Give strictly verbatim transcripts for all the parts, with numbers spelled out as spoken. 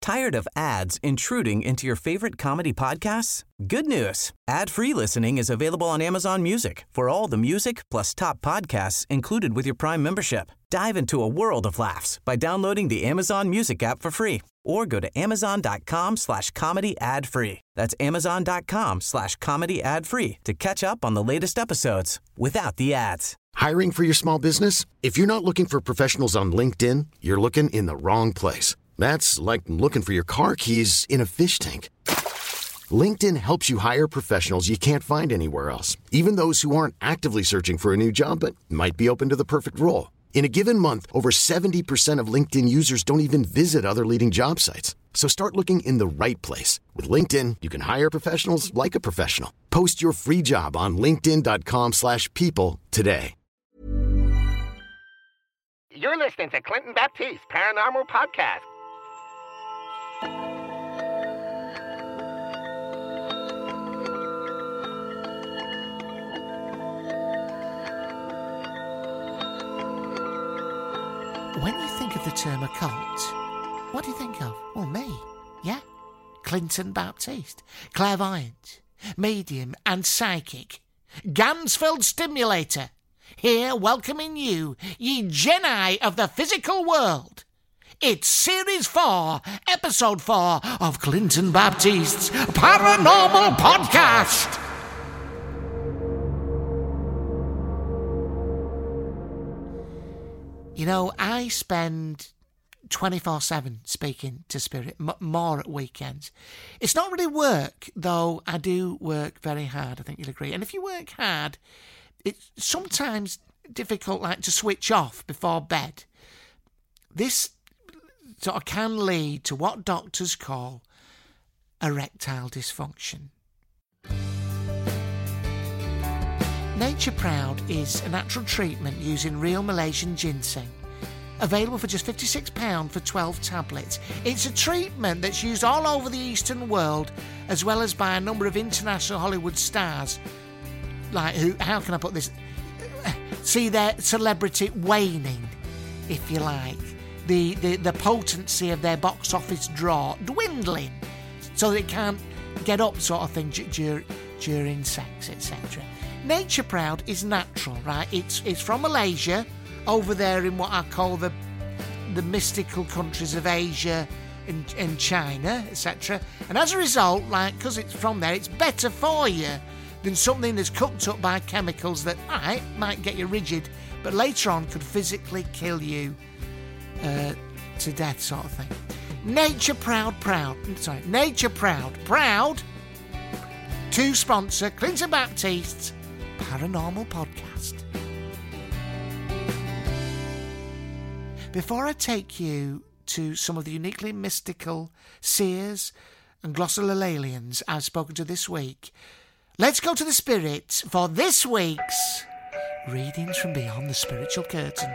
Tired of ads intruding into your favorite comedy podcasts? Good news. Ad-free listening is available on Amazon Music for all the music plus top podcasts included with your Prime membership. Dive into a world of laughs by downloading the Amazon Music app for free or go to amazon.com slash comedy ad free. That's amazon.com slash comedy ad free to catch up on the latest episodes without the ads. Hiring for your small business? If you're not looking for professionals on LinkedIn, you're looking in the wrong place. That's like looking for your car keys in a fish tank. LinkedIn helps you hire professionals you can't find anywhere else, even those who aren't actively searching for a new job but might be open to the perfect role. In a given month, over seventy percent of LinkedIn users don't even visit other leading job sites. So start looking in the right place. With LinkedIn, you can hire professionals like a professional. Post your free job on linkedin.com slash people today. You're listening to Clinton Baptiste Paranormal Podcast. When you think of the term occult, what do you think of? Well, me, yeah? Clinton Baptiste, clairvoyant, medium and psychic, Gansfeld stimulator, here welcoming you, ye Jedi of the physical world. It's Series four, Episode four of Clinton Baptiste's Paranormal Podcast. You know, I spend twenty-four seven speaking to spirit, m- more at weekends. It's not really work, though I do work very hard, I think you'll agree. And if you work hard, it's sometimes difficult like to switch off before bed. This sort of can lead to what doctors call erectile dysfunction. Nature Proud is a natural treatment using real Malaysian ginseng. Available for just fifty-six pounds for twelve tablets. It's a treatment that's used all over the Eastern world, as well as by a number of international Hollywood stars. Like, who? How can I put this? See their celebrity waning, if you like. The, the, the potency of their box office draw dwindling, so they can't get up sort of thing during, during sex, et cetera. Nature Proud is natural, right? It's it's from Malaysia, over there in what I call the the mystical countries of Asia and, and China, et cetera. And as a result, like, because it's from there, it's better for you than something that's cooked up by chemicals that, all right, might get you rigid, but later on could physically kill you uh, to death, sort of thing. Nature Proud, proud, sorry, Nature Proud, proud to sponsor Clinton Baptiste's Paranormal Podcast. Before I take you to some of the uniquely mystical seers and glossolalians I've spoken to this week, let's go to the spirits for this week's Readings from Beyond the Spiritual Curtain.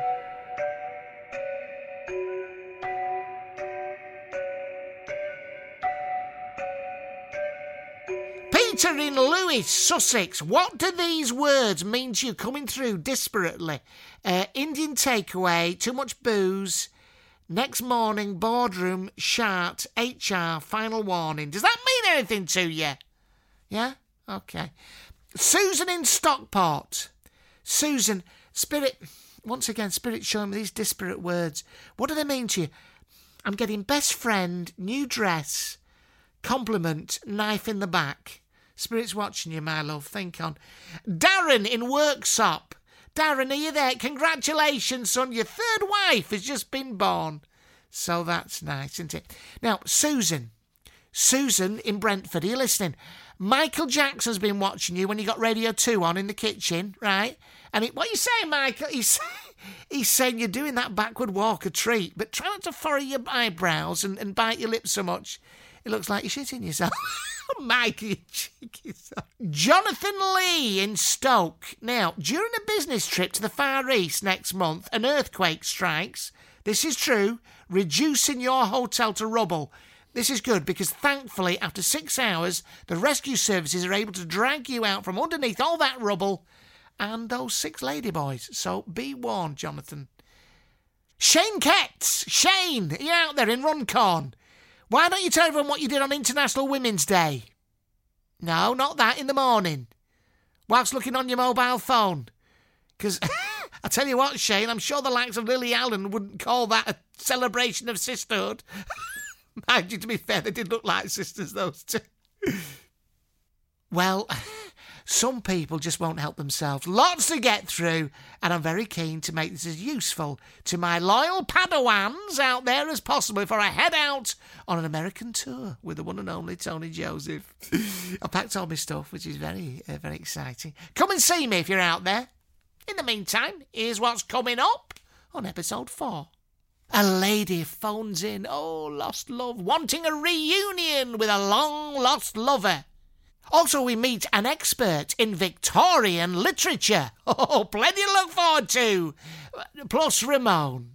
Peter in Lewes, Sussex. What do these words mean to you coming through disparately? Uh, Indian takeaway, too much booze, next morning, boardroom, shart, H R, final warning. Does that mean anything to you? Yeah? Okay. Susan in Stockport. Susan, spirit, once again, spirit showing me these disparate words. What do they mean to you? I'm getting best friend, new dress, compliment, knife in the back. Spirit's watching you, my love. Think on. Darren in Worksop. Darren, are you there? Congratulations, son. Your third wife has just been born. So that's nice, isn't it? Now, Susan. Susan in Brentford, are you listening? Michael Jackson's been watching you when you got Radio two on in the kitchen, right? And it, what are you saying, Michael? He's, he's saying you're doing that backward walk a treat, but try not to furrow your eyebrows and, and bite your lips so much. It looks like you're shitting yourself. Michael, you cheeky son. Jonathan Lee in Stoke. Now, during a business trip to the Far East next month, an earthquake strikes. This is true, reducing your hotel to rubble. This is good because thankfully, after six hours, the rescue services are able to drag you out from underneath all that rubble and those six ladyboys. So be warned, Jonathan. Shane Ketts. Shane, are you out there in Runcorn? Why don't you tell everyone what you did on International Women's Day? No, not that, in the morning. Whilst looking on your mobile phone. Because, I tell you what, Shane, I'm sure the likes of Lily Allen wouldn't call that a celebration of sisterhood. Mind you, to be fair, they did look like sisters, those two. Well, some people just won't help themselves. Lots to get through, and I'm very keen to make this as useful to my loyal Padawans out there as possible before I head out on an American tour with the one and only Tony Joseph. I packed all my stuff, which is very, uh, very exciting. Come and see me if you're out there. In the meantime, here's what's coming up on episode four. A lady phones in, oh, lost love, wanting a reunion with a long-lost lover. Also, we meet an expert in Victorian literature. Oh, plenty to look forward to. Plus Ramon.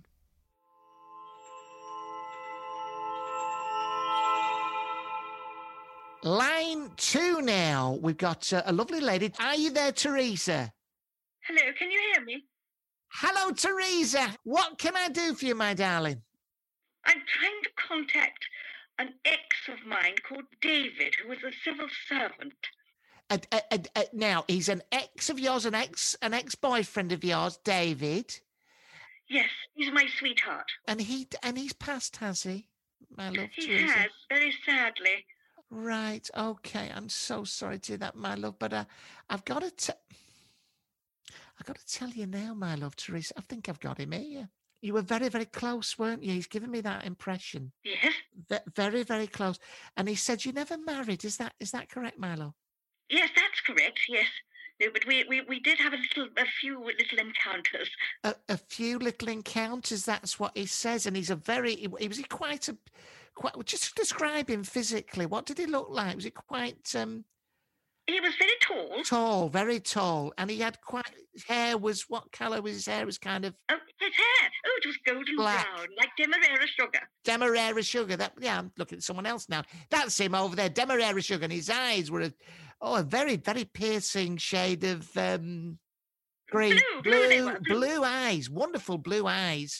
Line two now. We've got uh, a lovely lady. Are you there, Teresa? Hello, can you hear me? Hello, Teresa. What can I do for you, my darling? I'm trying to contact an ex of mine called David, who was a civil servant. Uh, uh, uh, uh, now, he's an ex of yours, an ex, an ex-boyfriend of yours, David. Yes, he's my sweetheart. And he and he's passed, has he? My love, He Teresa. has, very sadly. Right, okay. I'm so sorry to hear that, my love, but uh, I've got to tell... I've got to tell you now, my love, Teresa, I think I've got him here. You were very, very close, weren't you? He's given me that impression. Yes? V- very, very close. And he said you never married. Is that is that correct, my love? Yes, that's correct, yes. No, but we, we, we did have a little, a few little encounters. A, a few little encounters, that's what he says. And he's a very, he, he was he quite a, quite, just describe him physically. What did he look like? Was he quite... um? He was very tall. Tall, very tall. And he had quite, his hair was, what colour was his hair? It was kind of... Oh, his hair. Oh, it was golden Black. brown, like Demerara sugar. Demerara sugar. That, yeah, I'm looking at someone else now. That's him over there, Demerara sugar. And his eyes were, a, oh, a very, very piercing shade of um, green. Blue, blue they blue, were, blue. blue eyes, wonderful blue eyes.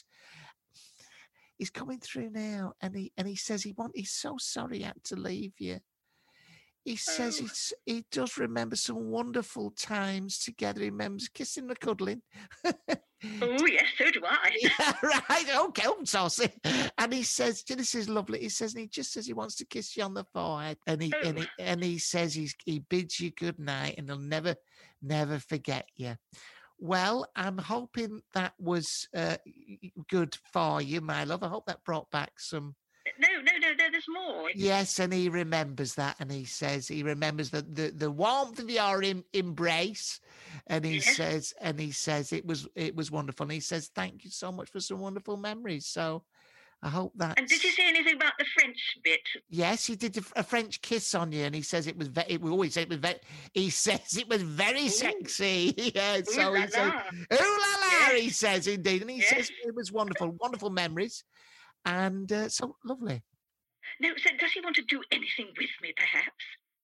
He's coming through now, and he and he says he want. He's so sorry he had to leave you. He says Oh. he's, he does remember some wonderful times together. He remembers kissing and cuddling. Oh, yes, so do I. Yeah, right. Okay, I'm saucy. And he says, this is lovely. He says, and he just says he wants to kiss you on the forehead. And he and he, and he says he's he bids you good night and he'll never, never forget you. Well, I'm hoping that was uh, good for you, my love. I hope that brought back some. No, no, no, no, there's more. Yes, and he remembers that, and he says he remembers the the, the warmth of your em- embrace, and he Yes. says, and he says it was it was wonderful, and he says thank you so much for some wonderful memories. So, I hope that. And did you say anything about the French bit? Yes, he did a, a French kiss on you, and he says it was. Ve- it, we always say it was. Ve- he says it was very sexy. Yeah, so Ooh he la says, la. "Ooh la la," Yes. he says indeed, and he Yes. says it was wonderful, wonderful memories, and uh, so lovely. No, so does he want to do anything with me, perhaps?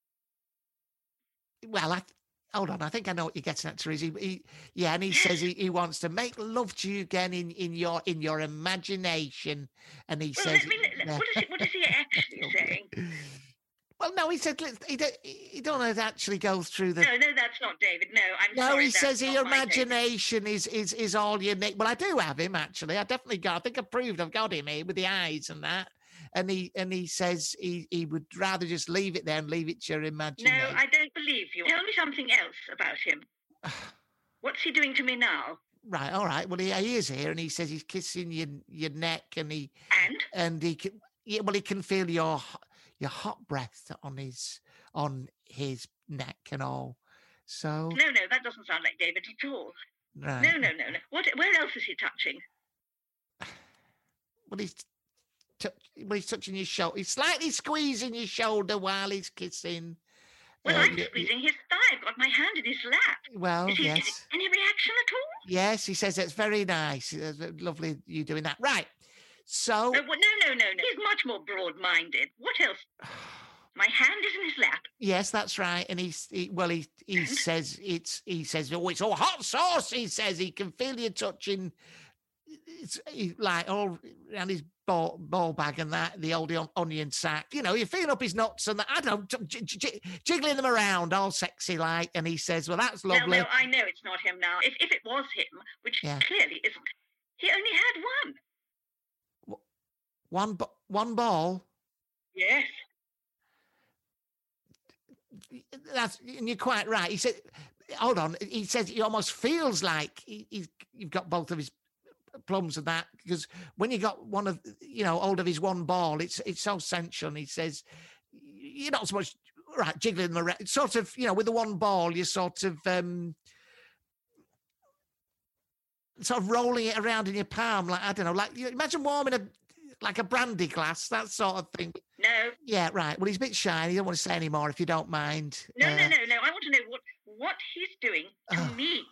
Well, I th- hold on. I think I know what you're getting at, Teresa. He, he, yeah, and he says he, he wants to make love to you again in, in your in your imagination. And he Well, says, let me, let- what, is he, what is he actually saying? well, no, he said let's- he don't, he don't want to actually go through the. No, no, that's not David. No, I'm No, sorry. he that's says not your my David. imagination is is is all you need. Well, I do have him actually. I definitely got. I think I proved I've got him here with the eyes and that. And he and he says he, he would rather just leave it there and leave it to your No, imagination. I don't believe you. Tell me something else about him. What's he doing to me now? Right, all right. Well, he, he is here, and he says he's kissing your your neck, and he And? and he can. Yeah, well, he can feel your ho- your hot breath on his on his neck and all. So No, no, that doesn't sound like David at all. right. No, no, no, no. What? Where else is he touching? Well, he's tou- well, he's touching your shoulder. He's slightly squeezing your shoulder while he's kissing. Well, uh, I'm y- y- squeezing his thigh. I've got my hand in his lap. Well, Is he yes. getting any reaction at all? Yes, he says it's very nice. It's lovely you doing that. Right. So, Oh, well, no, no, no, no. He's much more broad-minded. What else? My hand is in his lap. yes, that's right. And he's he, well, he he says it's he says oh, it's all hot sauce. He says he can feel you touching it's he, like all around his ball, ball bag and that, the old on- onion sack. You know, you're feeling up his nuts and that. I don't j- j- j- jiggling them around, all sexy like. And he says, "Well, that's lovely." No, no, I know it's not him now. If if it was him, which Yeah. clearly isn't, he only had one. One, b- one ball. Yes. That's and you're quite right. He said, "Hold on." He says he almost feels like he, he's you've got both of his plums and that, because when you got one of you know hold of his one ball, it's it's so sensual. And he says you're not so much right jiggling them around. It's sort of you know with the one ball, you're sort of um sort of rolling it around in your palm, like I don't know, like you imagine warming a like a brandy glass, that sort of thing. No. Yeah, right. Well, he's a bit shy. He don't want to say any more, if you don't mind. No, Uh, no, no, no. I want to know what what he's doing to Oh. me.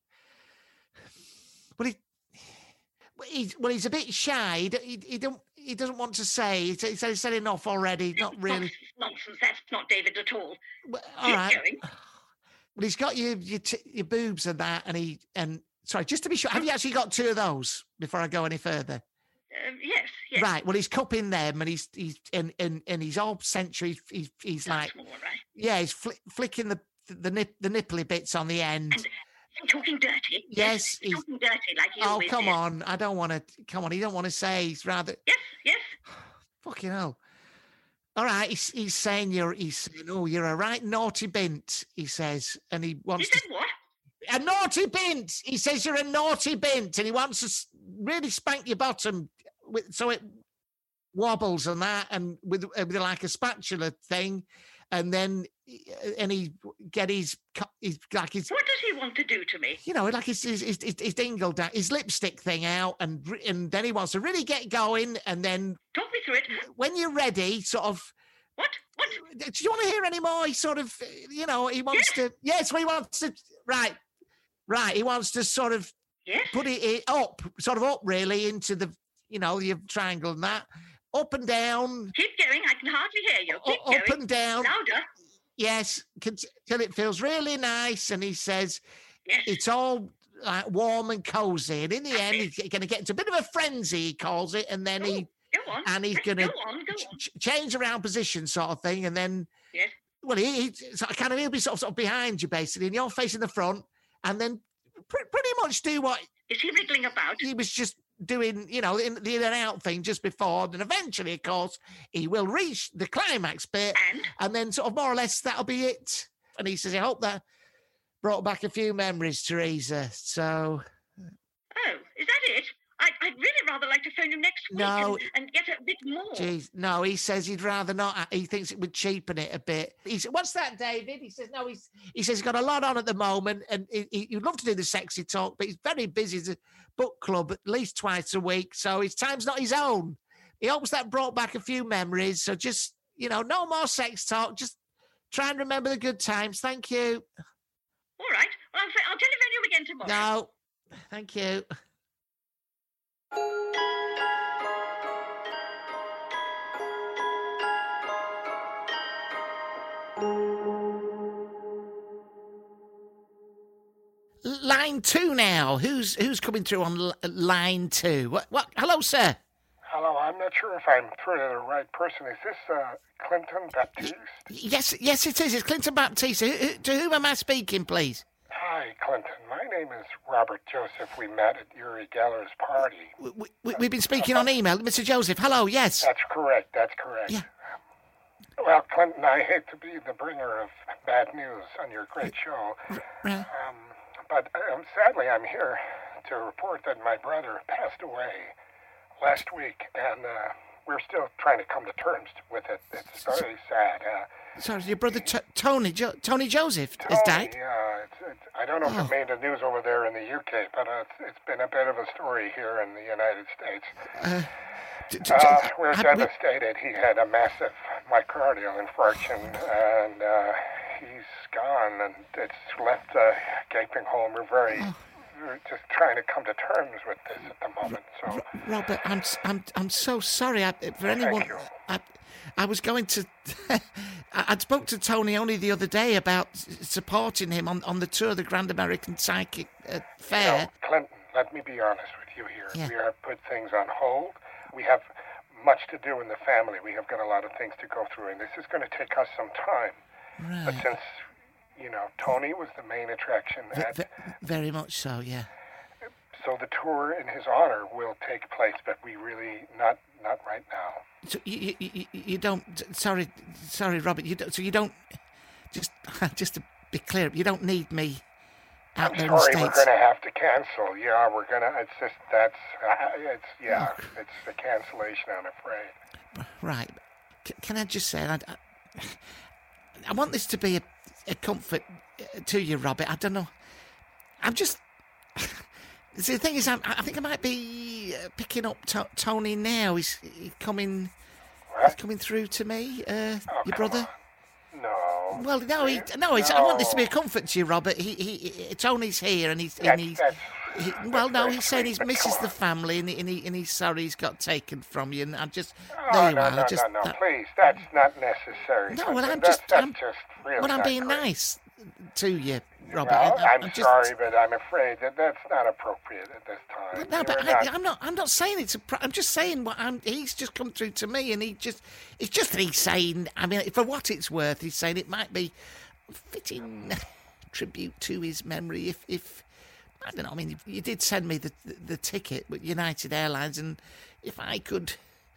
But he, well, he's well, he's a bit shy. He, d- he, he don't he doesn't want to say. He said he said he said enough already. Not really. Nonsense, nonsense. That's not David at all. Well, all Keep right. going. Well, he's got your your, t- your boobs and that, and he and sorry, just to be sure, have you actually got two of those before I go any further? Um, yes, yes. Right. Well, he's cupping them, and he's he's and and, and he's all sensual. He's he's, he's like That's more right. yeah, he's fli flicking the the nip the nipply bits on the end. And he's talking dirty. Yes, he's he's- talking dirty like he Oh, always come did. on. I don't want to. Come on. He don't want to say. He's rather. Yes, yes. Fucking hell. All right. He's, he's saying you're. He's saying, oh, you're a right naughty bint, he says. And he He wants said to. what? A naughty bint. He says you're a naughty bint. And he wants to s- really spank your bottom with, so it wobbles and that. And with, uh, with like a spatula thing. And then. And he get his. cu- His like his. What does he want to do to me? You know, like his his, his, his, his dingle down, his lipstick thing out, and re- and then he wants to really get going, and then Talk me through it. when you're ready, sort of, What? What? do you want to hear any more? He sort of, uh, you know, he wants to, yes, well, he wants to, right, right, he wants to sort of Yes. put it i- up, sort of up really into the, you know, your triangle and that, up and down, Keep going. I can hardly hear you. u- Keep up going. and down, Louder. yes, cont- till it feels really nice, and he says, Yes. it's all like warm and cozy. And in the That's end, it. he's going to get into a bit of a frenzy, he calls it. And then he Go on. and he's Yes, gonna Go on. Go ch- on. ch- change around position, sort of thing. And then, Yes. well, he, he sort of kind of he'll be sort of, sort of behind you basically, and you're facing the front, and then pr- pretty much do what Is he wriggling about? he was just doing, you know, in the in and out thing just before. And eventually, of course, he will reach the climax bit, And? and then sort of more or less that'll be it. And he says, I hope that brought back a few memories, Teresa. So. Oh, is that it? I, I'd really rather like to phone you next week No. and, and get a bit more. Jeez, no, he says he'd rather not. He thinks it would cheapen it a bit. He said, "What's that, David?" He says, "No, he's he says he's got a lot on at the moment, and he, he, he'd love to do the sexy talk, but he's very busy. There's a book club at least twice a week, so his time's not his own. He hopes that brought back a few memories. So just you know, no more sex talk. Just try and remember the good times. Thank you. All right. Well, I'll, I'll telephone you again tomorrow. No, thank you." Line two now. Who's who's coming through on l- line two? What? What? Hello, sir. Hello, I'm not sure if I'm through to the right person. Is this uh, Clinton Baptiste? Yes, yes, it is. It's Clinton Baptiste. Who, who, to whom am I speaking, please? Hi, Clinton. My name is Robert Joseph. We met at Uri Geller's party. We, we, we've been speaking on email, Mister Joseph. Hello. Yes. That's correct. That's correct. Yeah. Well, Clinton, I hate to be the bringer of bad news on your great show, Right. um, but um, sadly I'm here to report that my brother passed away last week, and uh, we're still trying to come to terms with it. It's very sad. Uh, Sorry, your brother T- Tony jo- Tony Joseph has Tony, died. Yeah, it's, it's, I don't know if Oh. it made the news over there in the U K, but uh, it's, it's been a bit of a story here in the United States. Uh, t- t- Uh, t- we're have we- devastated. He had a massive myocardial infarction, and uh, he's gone, and it's left a gaping hole. And we're very, Oh. we're just trying to come to terms with this at the moment. So, Robert, I'm s- I'm I'm so sorry. I, for anyone, you. I, I was going to. I I'd spoke to Tony only the other day about s- supporting him on, on the tour of the Grand American Psychic uh, you Fair. know, Clinton, let me be honest with you here. Yeah. We have put things on hold. We have much to do in the family. We have got a lot of things to go through, and this is going to take us some time. Right. But since, you know, Tony was the main attraction, V- at, v- very much so, yeah. so the tour in his honor will take place, but we really, not not right now. So you, you, you, you don't, sorry, sorry, Robert, you don't, so you don't, just just to be clear, you don't need me out I'm there in the sorry, we're States. going to have to cancel. Yeah, we're going to, it's just, that's, uh, it's, yeah, it's a cancellation, I'm afraid. Right. C- can I just say, I, I, I want this to be a, a comfort uh, to you, Robert. I don't know. I'm just... See, the thing is, I'm, I think I might be uh, picking up to- Tony now. He's, he's coming... What? He's coming through to me, uh, Oh, your come brother. on. No. Well, no, he, no, it's, I want this to be a comfort to you, Robert. He, he, he Tony's here, and he's, and That's, he's, that's, he, that's well, no, very he's saying sweet, he's but misses come the on. family, and he, and, he, and he's sorry he's got taken from you, and I just, Oh, there you no, are. no, I just, no, no, that- please, that's not necessary. No, well, Clinton. I'm that's, just, that's I'm, just really well, I'm not being great. nice to you, Robert. Well, I, I'm just, sorry, but I'm afraid that that's not appropriate at this time. But no, You but are I, not- I'm not. I'm not saying it's a. Pro- I'm just saying what I'm. He's just come through to me, and he just. It's just that he's saying. I mean, for what it's worth, he's saying it might be a fitting tribute to his memory. If, if I don't know. I mean, you, you did send me the, the the ticket with United Airlines, and if I could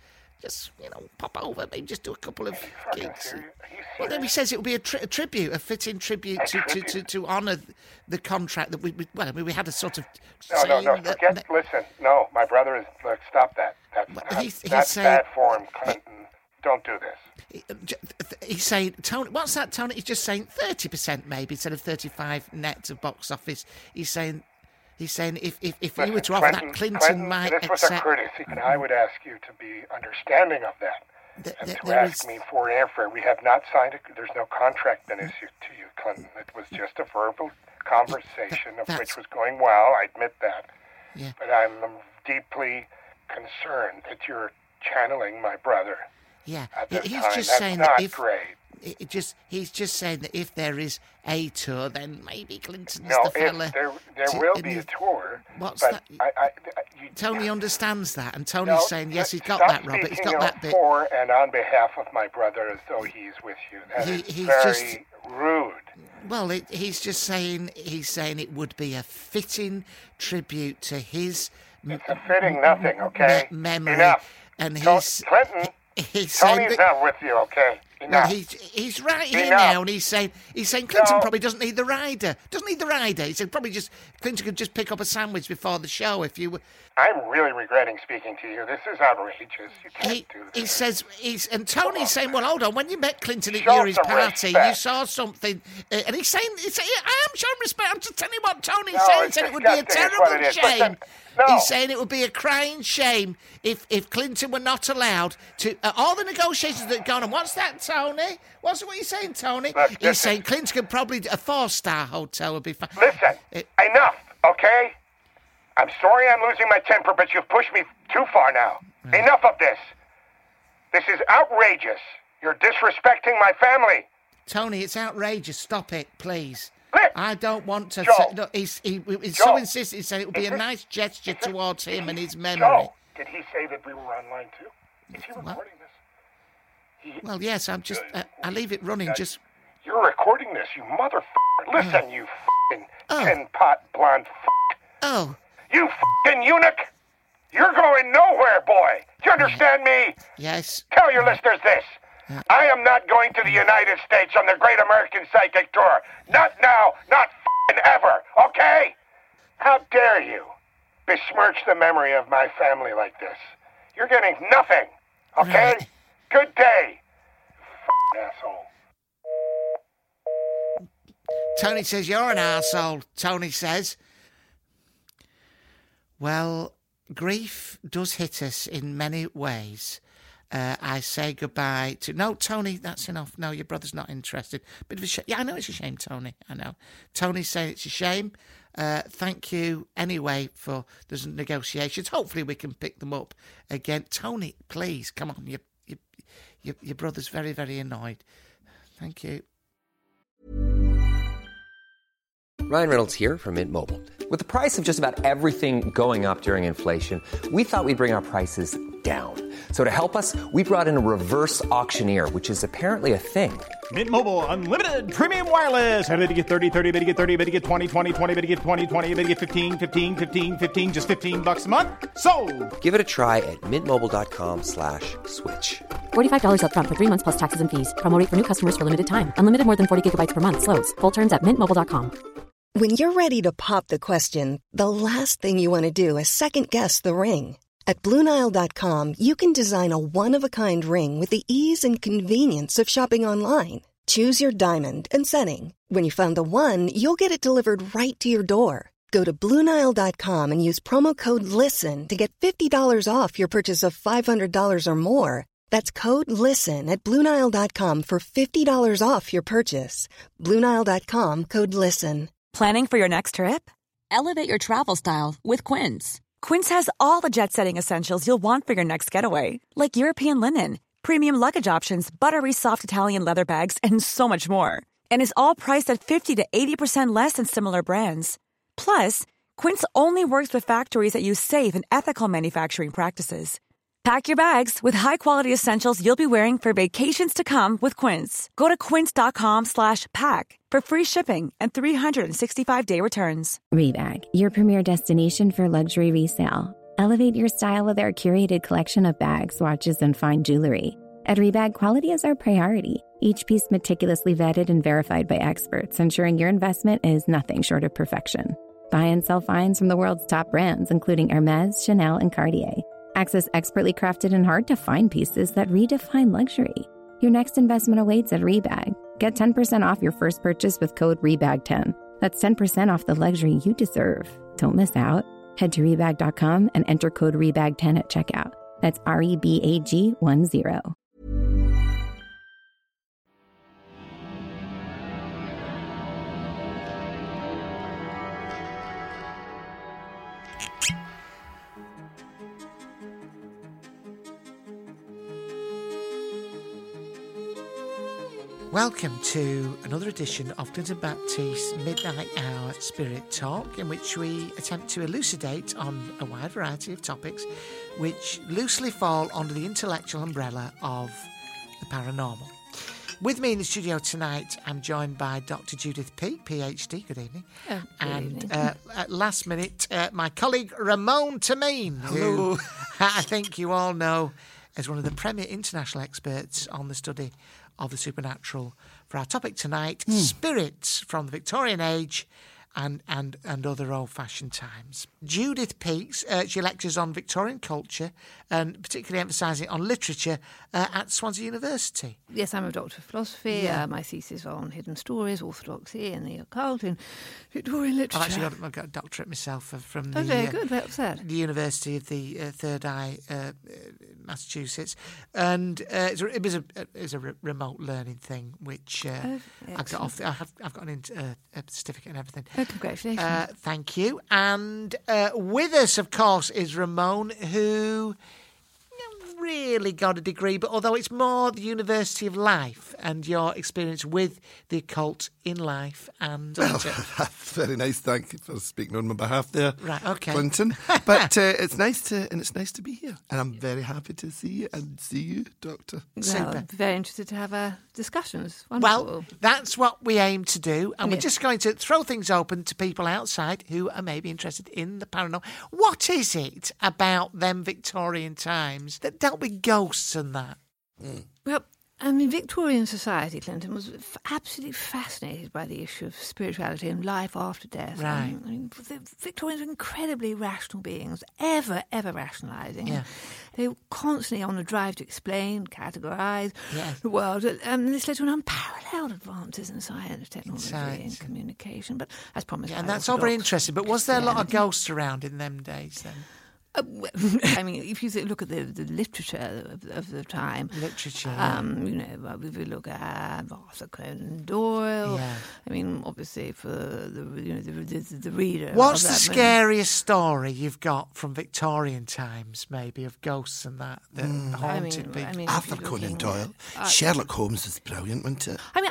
just, you know, pop over, maybe just do a couple of Are you fucking gigs. serious? Are you Well, then he serious? says it will be a, tri- a tribute, a fitting tribute A to, to, to, tribute? to honour the contract that we, we. Well, I mean, we had a sort of. No, no, no, saying that- forget, that- listen, no, my brother is, look, stop that. That's, But not, he's- he's that's saying- bad form, Clinton. Don't do this. He's saying, Tony, what's that, Tony? He's just saying thirty percent maybe instead of thirty-five net of box office. He's saying, he's saying if, if, if you were to offer that, Clinton, Clinton, might this was a accept. courtesy, and I would ask you to be understanding of that. Th- And th- to there ask is- me for airfare. We have not signed a, there's no contract been issued to you, Clinton. It was just a verbal conversation of that's- which was going well. I admit that. Yeah. But I'm deeply concerned that you're channeling my brother Yeah, at He- this he's time. just That's saying not that if great. it it just he's just saying that if there is a tour, then maybe Clinton's No, the fella. if there there to- will in be the- a tour. What's but that? I, I, you, Tony understands that, and Tony's no, saying yes, he's got stop that, Robert. He's speaking got that bit. for and on behalf of my brother as though he's with you. That He- is he's very just- rude. Well, it, he's just saying he's saying it would be a fitting tribute to his It's a fitting nothing, okay? me- memory, Enough. and To- he's Clinton, he's saying Tony's that. not with you, okay? Well, Enough. he's he's right here Enough. now, and he's saying he's saying Clinton No. probably doesn't need the rider. Doesn't need the rider. He said probably just Clinton could just pick up a sandwich before the show if you were. I'm really regretting speaking to you. This is outrageous. You can't He, do this. he says he's and Tony's saying, well, hold on. When you met Clinton at Show Yuri's some party, respect. you saw something, uh, and he's saying, he's saying, I am showing respect. I'm just telling you what Tony's No, saying. He it's said it would be a disgusting, it's what terrible it is. But shame. then- no. He's saying it would be a crying shame if, if Clinton were not allowed to uh, all the negotiations that have gone on. What's that, Tony? What's what you saying, Tony? Look, he's this saying is- Clinton could probably a four star hotel would be fine. Listen, It- enough, okay? I'm sorry I'm losing my temper, but you've pushed me too far now. Enough of this. This is outrageous. You're disrespecting my family. Tony, it's outrageous. Stop it, please. Look, I don't want to. Joe. Say, no, he's he, he's so Joe. insistent. He said it would be Is a this- nice gesture is this- towards did him he- and his memory. Joe, did he say that we were online too? Is he What? recording this? He, Well, yes, I'm just. Uh, I leave it running. Uh, Just. You're recording this, you motherfucker. Listen, you fucking Oh. tin-pot blonde fuck. Oh, You fucking eunuch. You're going nowhere, boy. Do you understand me? yes. Tell your listeners this. I am not going to the United States on the Great American Psychic Tour. Not now, not f***ing ever, okay? How dare you besmirch the memory of my family like this? You're getting nothing, okay? Right. Good day, f***ing asshole. Tony says you're an arsehole. Tony says. Well, grief does hit us in many ways. Uh, I say goodbye to... No, Tony, that's enough. No, your brother's not interested. Bit of a shame. Yeah, I know it's a shame, Tony. I know. Tony's saying it's a shame. Uh, thank you anyway for those negotiations. Hopefully we can pick them up again. Tony, please, come on. Your, your, your, your brother's very, very annoyed. Thank you. Ryan Reynolds here from Mint Mobile. With the price of just about everything going up during inflation, we thought we'd bring our prices down. So to help us, we brought in a reverse auctioneer, which is apparently a thing. Mint Mobile Unlimited Premium Wireless. How to get thirty, thirty, how to get thirty, how to get twenty, twenty, twenty, how to get twenty, twenty, how to get fifteen, fifteen, fifteen, fifteen, just fifteen bucks a month? Sold! Give it a try at mintmobile.com slash switch. forty-five dollars up front for three months plus taxes and fees. Promo rate for new customers for limited time. Unlimited more than forty gigabytes per month. Slows full terms at mint mobile dot com. When you're ready to pop the question, the last thing you want to do is second-guess the ring. At Blue Nile dot com, you can design a one-of-a-kind ring with the ease and convenience of shopping online. Choose your diamond and setting. When you find the one, you'll get it delivered right to your door. Go to Blue Nile dot com and use promo code LISTEN to get fifty dollars off your purchase of five hundred dollars or more. That's code LISTEN at Blue Nile dot com for fifty dollars off your purchase. Blue Nile dot com, code LISTEN. Planning for your next trip? Elevate your travel style with Quince. Quince has all the jet-setting essentials you'll want for your next getaway, like European linen, premium luggage options, buttery soft Italian leather bags, and so much more. And is all priced at fifty to eighty percent less than similar brands. Plus, Quince only works with factories that use safe and ethical manufacturing practices. Pack your bags with high-quality essentials you'll be wearing for vacations to come with Quince. Go to quince.com slash pack for free shipping and three sixty-five day returns. Rebag, your premier destination for luxury resale. Elevate your style with our curated collection of bags, watches, and fine jewelry. At Rebag, quality is our priority. Each piece meticulously vetted and verified by experts, ensuring your investment is nothing short of perfection. Buy and sell finds from the world's top brands, including Hermes, Chanel, and Cartier. Access expertly crafted and hard-to-find pieces that redefine luxury. Your next investment awaits at Rebag. Get ten percent off your first purchase with code rebag ten. That's ten percent off the luxury you deserve. Don't miss out. Head to rebag dot com and enter code rebag ten at checkout. That's R E B A G one zero. Welcome to another edition of Clinton Baptist's Midnight Hour Spirit Talk, in which we attempt to elucidate on a wide variety of topics which loosely fall under the intellectual umbrella of the paranormal. With me in the studio tonight, I'm joined by Doctor Judith Peake, P H D. Good evening. Oh, good and evening. Uh, at last minute, uh, my colleague Ramon Tamine, who I think you all know as one of the premier international experts on the study of the supernatural. For our topic tonight, mm. spirits from the Victorian age and, and, and other old-fashioned times. Judith Peake, uh, she lectures on Victorian culture and particularly emphasising on literature uh, at Swansea University. Yes, I'm a doctor of philosophy. Yeah. Uh, my thesis on hidden stories, orthodoxy and the occult in Victorian literature. I've actually got, I've got a doctorate myself from the, oh, very uh, good. What's that? the University of the uh, Third Eye, uh, uh, Massachusetts. And uh, it's a, it was a, it was a re- remote learning thing, which uh, Oh, I got off. I have, I've got an, uh, a certificate and everything. Oh, congratulations. Uh, thank you. And uh, with us, of course, is Ramon, who really got a degree, but although it's more the University of Life and your experience with the occult in life and... Well, that's very nice. Thank you for speaking on my behalf there, right, okay. Clinton. But uh, it's nice to, and it's nice to be here. And I'm very happy to see you and see you, Doctor. Well, Super. very interested to have a discussions. Wonderful. Well, that's what we aim to do, and we're Yes. just going to throw things open to people outside who are maybe interested in the paranormal. What is it about them Victorian times that dealt with ghosts and that? Mm. Well, I mean, Victorian society, Clinton, was f- absolutely fascinated by the issue of spirituality and life after death. Right. I mean, I mean, the Victorians were incredibly rational beings, ever, ever rationalising. Yeah. They were constantly on the drive to explain, categorise Yes. the world. And this led to an unparalleled advances in science, technology Science. and communication. But as promised, Yeah, and by that's all very Orthodox interesting. But was there a lot of Christianity. ghosts around in them days then? Uh, well, I mean, if you look at the, the literature of, of the time, Literature, um, you know, if we look at Arthur Conan Doyle, Yeah. I mean, obviously for the you know the, the, the reader. What's of the that, scariest story you've got from Victorian times, maybe, of ghosts and that, that Mm. haunted I mean, people? I mean, Arthur if you're Conan looking Doyle. at- uh, Sherlock Holmes is brilliant, wasn't it? I mean, I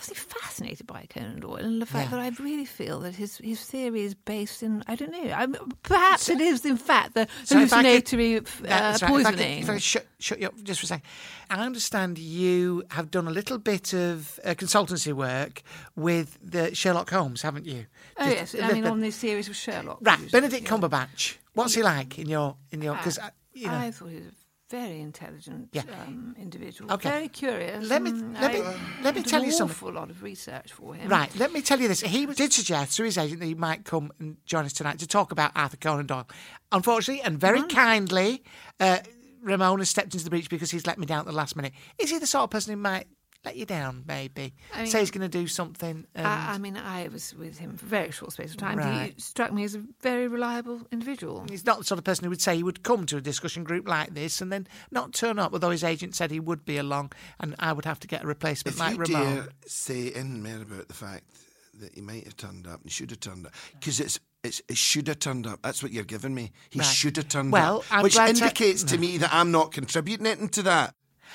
absolutely fascinated by Conan Doyle and the fact Yeah. that I really feel that his his theory is based in, I don't know, I, perhaps it is in fact the So if I could- hallucinatory uh, That's right. If I could- poisoning. If I, could shut, shut you up just for a second. I understand you have done a little bit of uh, consultancy work with the Sherlock Holmes, haven't you? Oh Just yes, a I mean little- on this series of Sherlock. Right, used- Benedict yeah. Cumberbatch. What's he like in your in your? Because I, you know, I thought he was a very intelligent Yeah. um, individual. Okay. Very curious. Let me- and let me- I let me did tell an you something. awful lot of research for him. right. Let me tell you this. He did suggest through his agent that he might come and join us tonight to talk about Arthur Conan Doyle. Unfortunately, and very kindly, uh, Ramon has stepped into the breach because he's let me down at the last minute. Is he the sort of person who might let you down? Maybe I mean- say he's going to do something. And... I, I mean, I was with him for a very short space of time. Right. He struck me as a very reliable individual. He's not the sort of person who would say he would come to a discussion group like this and then not turn up, although his agent said he would be along and I would have to get a replacement If like you Ramon. dare say in more about the fact that he might have turned up and should have turned up, because it's it's it should have turned up. That's what you're giving me. He Right. should have turned Well, up, I'm which glad to- indicates to No. me that I'm not contributing anything to that.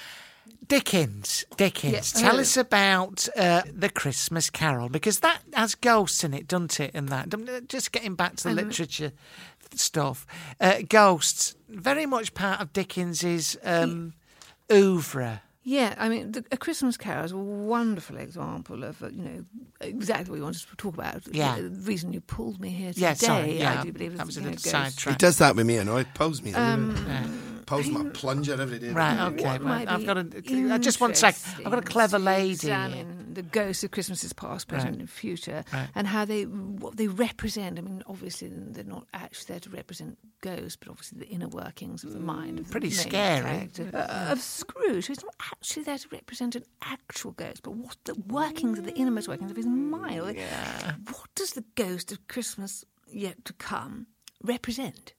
Dickens, Dickens, Yeah. tell Oh. us about uh, the Christmas Carol, because that has ghosts in it, doesn't it? And that, just getting back to the Um, literature stuff, uh, ghosts, very much part of Dickens's um, oeuvre. Yeah, I mean, the, A Christmas Carol is a wonderful example of, uh, you know, exactly what you wanted to talk about. Yeah. The, the reason you pulled me here today, Yeah, sorry, yeah, I do believe, that is, was a you know, little goes- sidetrack. He does that with me, I know. He pulls me. Um, Pulls my plunger every day. Right, okay. What Right, might I've be got a. Just one sec. I've got a clever interesting lady. to examine the ghosts of Christmases past, present, Right. and future, Right. and how they what they represent. I mean, obviously they're not actually there to represent ghosts, but obviously the inner workings of the mind of the Pretty main scary. character. Uh, of Scrooge, who's not actually there to represent an actual ghost, but what the workings of the innermost workings of his mind. Yeah. What does the ghost of Christmas yet to come represent?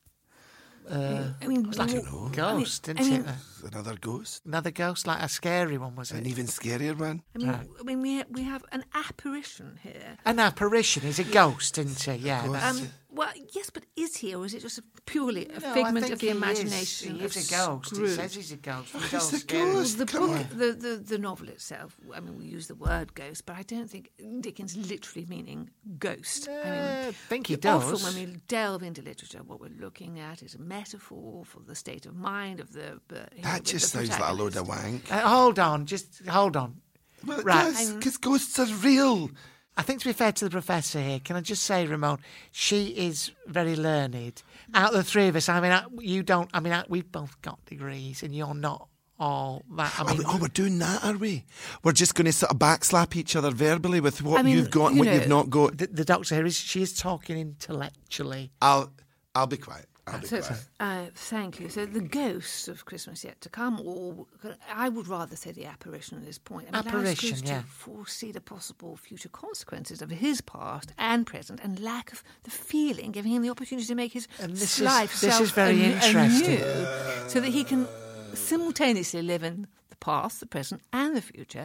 Uh, I mean, it's like a what- ghost, I mean- isn't I it? mean- Another ghost. Another ghost, like a scary one, was it? An even scarier one. I mean, Right. I mean, we we have an apparition here. An apparition is a ghost, isn't he? Yeah. that's Um, it. well, yes, but is he, or is it just a purely a No, I figment think of the he is. imagination? He is of a ghost. He Scrooge? says he's a ghost. he's Ghost a scary. ghost. The Come book, on. the, the the novel itself. I mean, we use the word ghost, but I don't think Dickens literally meaning ghost. I mean, I think he often does. when we delve into literature, what we're looking at is a metaphor for the state of mind of the. Uh, you know, That with just the sounds like a load of protagonist. wank. Uh, hold on, just hold on. Well, it Right. does, because ghosts are real. I think to be fair to the professor here, can I just say, Ramon, she is very learned. Out of the three of us, I mean, I- you don't. I mean, I, we've both got degrees, and you're not all that. I Oh, mean, we- oh, we're doing that, are we? We're just going to sort of backslap each other verbally with what I mean, you've got and you what know- you've not got. the, the doctor here is she is talking intellectually. I'll, I'll be quiet. I'll be So, quiet. uh, thank you. So the ghosts of Christmas yet to come, or I would rather say the apparition at this point. I mean, allows Apparition, Scrooge yeah. to foresee the possible future consequences of his past and present, and lack of the feeling, giving him the opportunity to make his And this is- life this self is very ane- interesting. anew, so that he can simultaneously live in the past, the present, and the future.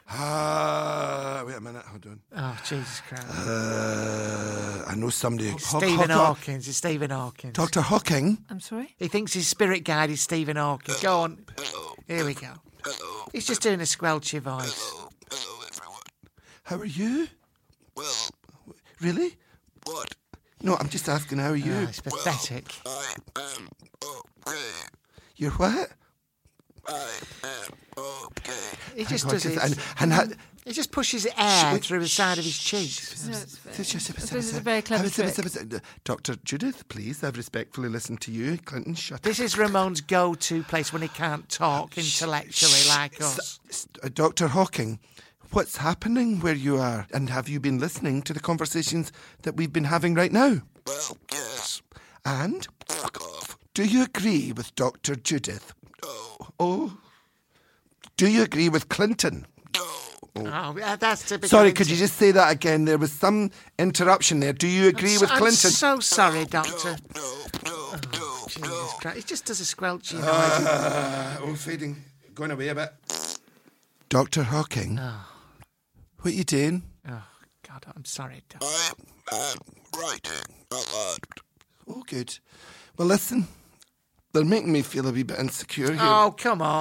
Ah, wait a minute. Hold on. Oh, Jesus Christ. Uh, I know somebody. Hawk- Stephen Hawk- Hawkins. It's Stephen Hawkins. Doctor Hawking. I'm sorry? He thinks his spirit guide is Stephen Hawking. Go on. Here we go. He's just doing a squelchy voice. How are you? Well. Really? What? No, I'm just asking, how are you? Oh, it's pathetic. I am okay. You're what? I am okay. He just Hang on, does just- it. and- and how- He just pushes air Shh, through the side of his cheeks. No, it's very- This is a very clever trick. Doctor Judith, please, I've respectfully listened to you. Clinton, shut This is Ramon's go-to place when he can't talk intellectually like us. Uh, Doctor Hawking, what's happening where you are? And have you been listening to the conversations that we've been having right now? Well, yes. And? Fuck off. Do you agree with Doctor Judith? No. Oh. Do you agree with Clinton? Oh, yeah, that's typical. Sorry, isn't could you it? just say that again? There was some interruption there. Do you agree I'm with so, Clinton? I'm so sorry, Doctor. No, no, Oh, no, Jesus no. Christ. He just does a squelchy noise. Uh, oh, fading. Going away a bit. Doctor Hawking, Oh, what are you doing? oh, God, I'm sorry, Doctor. I am writing a lot. Oh, good. Well, listen, they're making me feel a wee bit insecure here. Oh, come on.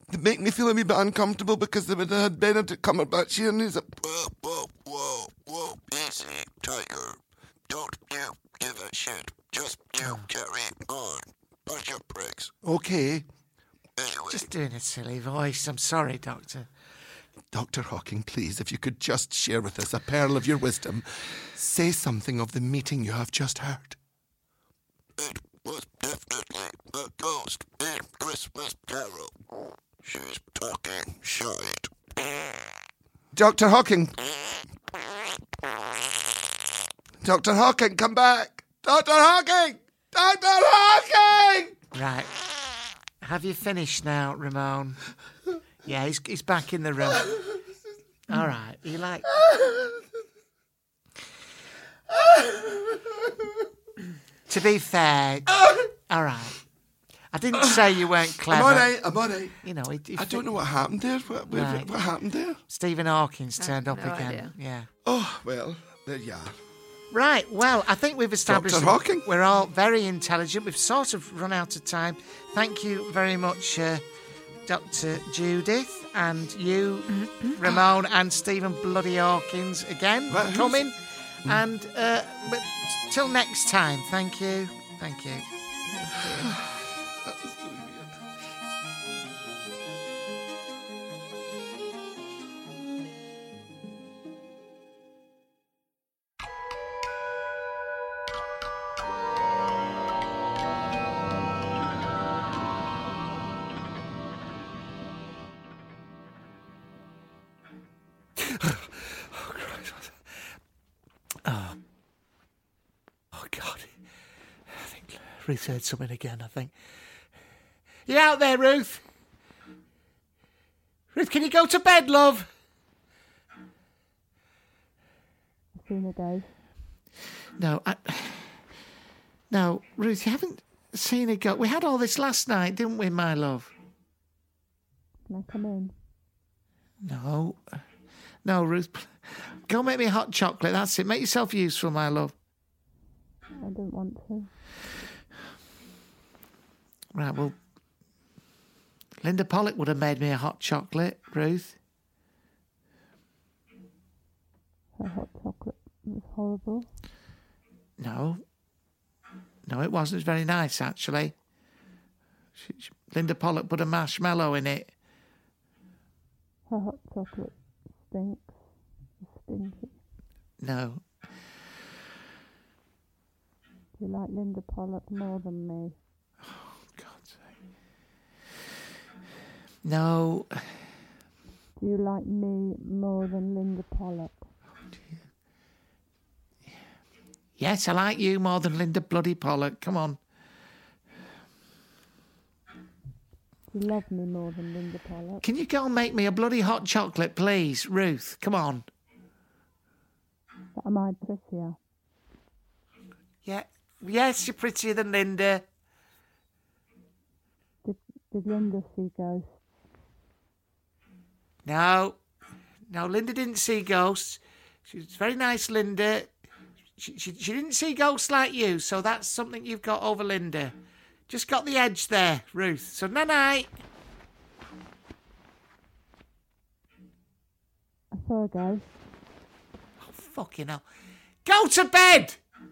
They make me feel a wee bit uncomfortable because they would have had Benedict Cumberbatch here and he's a... Whoa, whoa, whoa, whoa, easy, Tiger. Don't you give a shit. Just you carry on. Bunch of pricks. Okay. Anyway. Just doing a silly voice. I'm sorry, Doctor. Doctor Hawking, please, if you could just share with us a pearl of your wisdom. Say something of the meeting you have just heard. It was definitely a ghost in Christmas Carol. She's talking shite. Doctor Hawking. Doctor Hawking, come back. Doctor Hawking! Doctor Hawking! Right. Have you finished now, Ramon? Yeah, he's, he's back in the room. All right. You like... To be fair... All right. I didn't say you weren't clever. I'm all right, I'm all right. You know, it, it I don't know what happened there. What, what, Right. what happened there? Stephen Hawkins turned up no again. idea. Yeah. Oh, well, there you are. Right, well, I think we've established Doctor that Hawking? we're all very intelligent. We've sort of run out of time. Thank you very much, uh, Doctor Judith, and you, Ramon, and Stephen Bloody Hawkins again What, for who's- coming. And uh, but till next time, thank you. Thank you. Oh. Oh, God. I think Ruth heard something again, I think. You out there, Ruth? Ruth, can you go to bed, love? I've seen a ghost. No, I... No, Ruth, you haven't seen a ghost. We had all this last night, didn't we, my love? Can I come in? No. No, Ruth. Go make me a hot chocolate. That's it. Make yourself useful, my love. I don't want to. Right, well, Linda Pollock would have made me a hot chocolate, Ruth. Her hot chocolate was horrible. No. No, it wasn't. It was very nice, actually. She, she, Linda Pollock put a marshmallow in it. Her hot chocolate stinks. It's stinky. No. Do you like Linda Pollock more than me? God's sake. No. Do you like me more than Linda Pollock? Yes, I like you more than Linda bloody Pollock. Come on. Do you love me more than Linda Pollock? Can you go and make me a bloody hot chocolate, please, Ruth? Come on. But am I prettier? Yeah. Yes, you're prettier than Linda. Did, did Linda see ghosts? No. No, Linda didn't see ghosts. She's very nice, Linda. She, she, she didn't see ghosts like you, so that's something you've got over Linda. Just got the edge there, Ruth. So, night-night. I saw a ghost. Oh, fucking hell. Go to bed!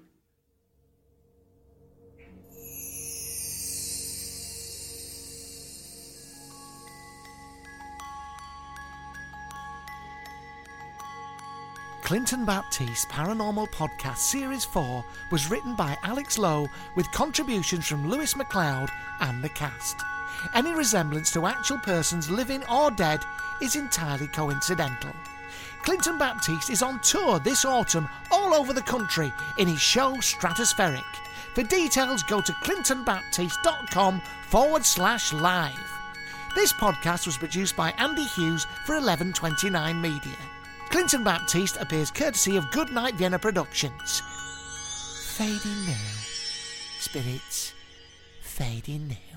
Clinton Baptiste Paranormal Podcast Series four was written by Alex Lowe with contributions from Lewis MacLeod and the cast. Any resemblance to actual persons living or dead is entirely coincidental. Clinton Baptiste is on tour this autumn all over the country in his show Stratospheric. For details, go to clintonbaptiste.com forward slash live. This podcast was produced by Andy Hughes for eleven twenty-nine Media. Clinton Baptiste appears courtesy of Goodnight Vienna Productions. Fading now. Spirits, fading now.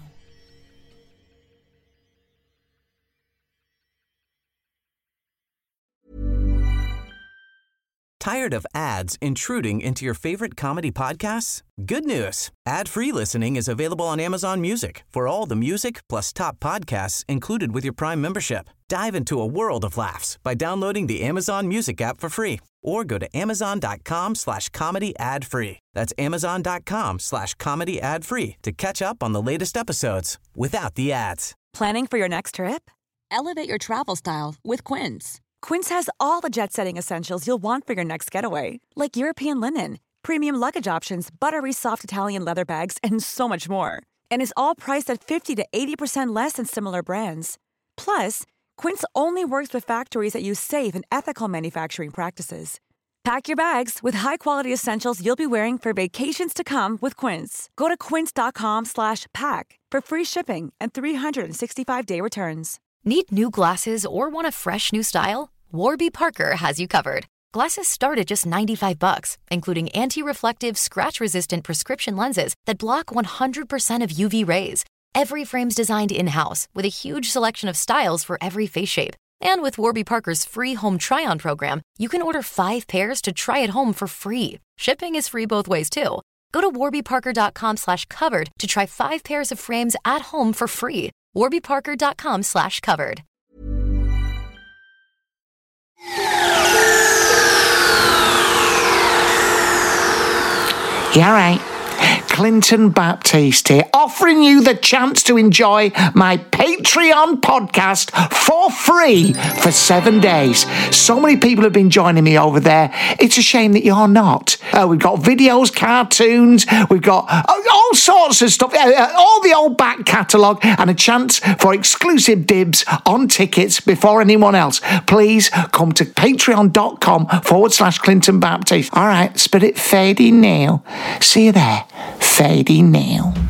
Tired of ads intruding into your favorite comedy podcasts? Good news. Ad-free listening is available on Amazon Music for all the music plus top podcasts included with your Prime membership. Dive into a world of laughs by downloading the Amazon Music app for free or go to amazon.com slash comedy ad free. That's amazon.com slash comedy ad free to catch up on the latest episodes without the ads. Planning for your next trip? Elevate your travel style with Quince. Quince has all the jet-setting essentials you'll want for your next getaway, like European linen, premium luggage options, buttery soft Italian leather bags, and so much more. And is all priced at fifty to eighty percent less than similar brands. Plus, Quince only works with factories that use safe and ethical manufacturing practices. Pack your bags with high-quality essentials you'll be wearing for vacations to come with Quince. Go to quince.com slash pack for free shipping and three sixty-five day returns. Need new glasses or want a fresh new style? Warby Parker has you covered. Glasses start at just ninety-five bucks, including anti-reflective, scratch-resistant prescription lenses that block one hundred percent of U V rays. Every frame's designed in-house with a huge selection of styles for every face shape. And with Warby Parker's free home try-on program, you can order five pairs to try at home for free. Shipping is free both ways, too. Go to warbyparker.com slash covered to try five pairs of frames at home for free. warbyparker.com slash covered. Yeah, right. Clinton Baptiste here, offering you the chance to enjoy my Patreon podcast for free for seven days. So many people have been joining me over there. It's a shame that you're not. Uh, we've got videos, cartoons, we've got uh, all sorts of stuff, uh, all the old back catalogue, and a chance for exclusive dibs on tickets before anyone else. Please come to patreon.com forward slash Clinton Baptiste. All right, spirit fading now. See you there. Fading now.